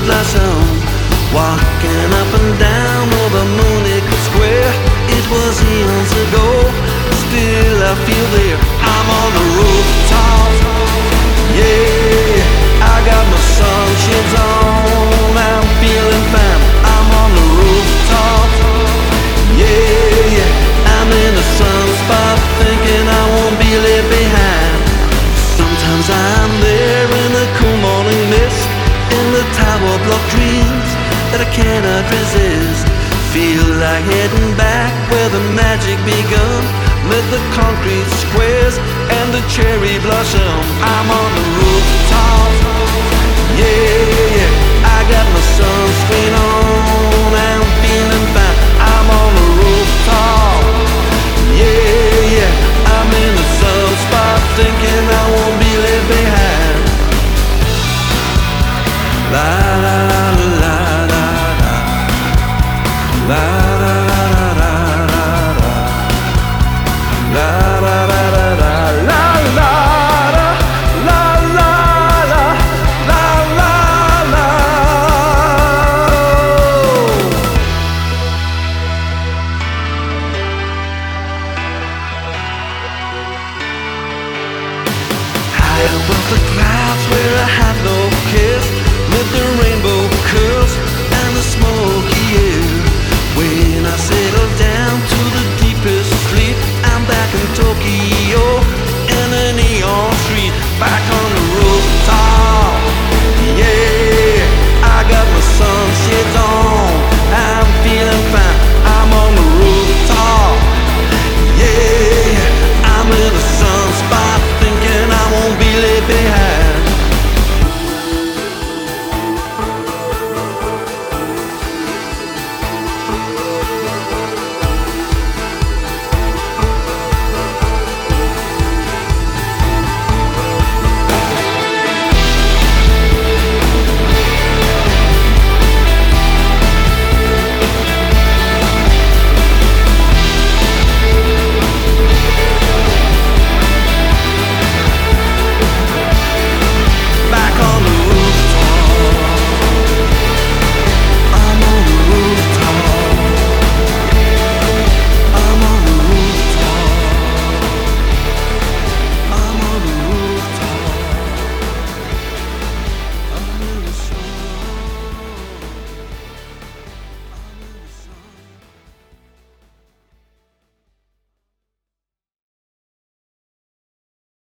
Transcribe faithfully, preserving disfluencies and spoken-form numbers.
blossom, walking up and down over Moonacre Square. It was eons ago, still I feel there. I'm on the rooftop, yeah, I got my sunshades on, I'm feeling fine. I'm on the rooftop, yeah, yeah, I'm in the sunspot, thinking I won't be left behind. Sometimes I'm there in the cool morning mist, in the tower block dreams that I cannot resist. Feel like heading back where the magic begun, with the concrete squares and the cherry blossom. I'm on the rooftop, yeah, yeah, I got my sunscreen on, I'm feeling fine. I'm on the rooftop, yeah, yeah, I'm in the sunspot, thinking I won't be left behind. La la la la la la, la la la la la la, la la la la la la la, la la la la la la. High above the clouds where I have no kiss, with the rainbow